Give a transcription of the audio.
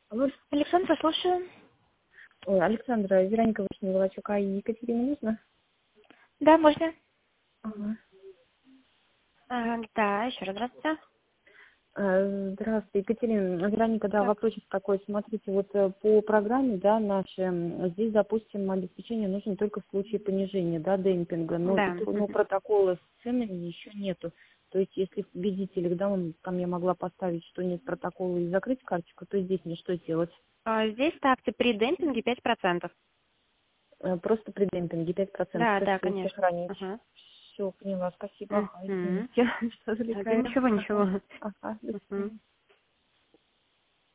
Алло. Александра, слушаю. Ой, Александра, Вероника Вышневолочук, а Екатерине нужно? Да, можно. Ага. Да, еще раз здравствуйте. Здравствуйте, Екатерина. Вероника, да, Так. вопросик такой. Смотрите, вот по программе, да, нашей, здесь, допустим, обеспечение нужно только в случае понижения, да, демпинга, но, Да. но протокола с ценами еще нету. То есть, если в визителях, да, там я могла поставить, что нет протокола и закрыть карточку, то здесь мне что делать? Здесь ставьте при демпинге 5%. Просто при демпинге 5%, Да, то есть да, конечно. сохранить. Ага. Все, поняла, спасибо. Ага, Мгм. извините, что Да отвлекаю. ничего, Ага, ничего. ага, до Мгм. свидания.